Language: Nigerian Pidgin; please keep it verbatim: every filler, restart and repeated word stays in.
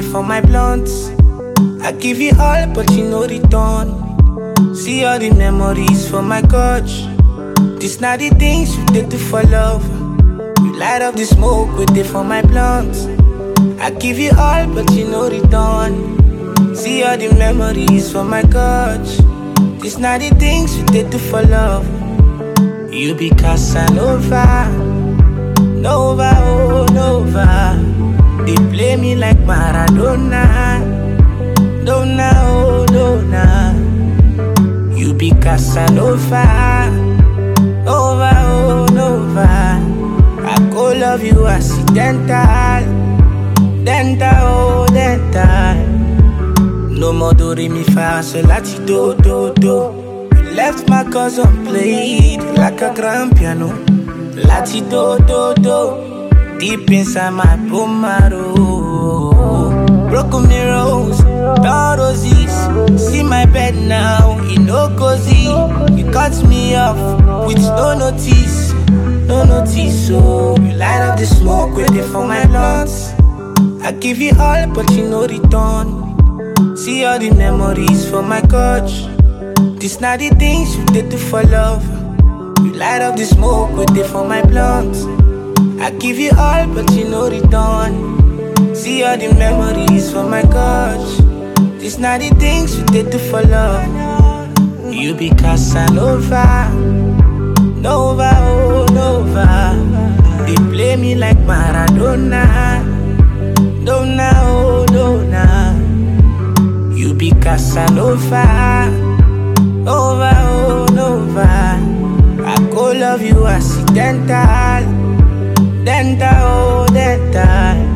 for my blunts. I give you all, but you no return. See all the memories for my couch. This not the things you did to for love. You light up the smoke with it for my blunts. I give you all, but you no return. See all the memories for my couch. This not the things you did to for love. You be Casanova, Nova, oh Nova. They play me like Maradona, Dona, oh Dona. You be Casanova, Nova, oh Nova. I go love you accidental, dental, oh dental. No more do re mi fa so lati do do do. You left my cousin played like a grand piano. Lati do do do. Deep inside my pomaro. Broken mirrors, down roses. See my bed now, it no cozy. You cut me off with no notice, no notice. So you light up the smoke with it for my lungs. I give you all, but you no return. See all the memories for my couch. This not the things you did to for love. You light up the smoke with it for my blunt. I give you all, but you no return. See all the memories for my couch. This not the things you did to for love. You be Casanova, Nova, oh Nova. They play me like Maradona, Dona, oh Dona. You be Casanova, Nova, oh Nova. I go love you accidental, dental, oh dental.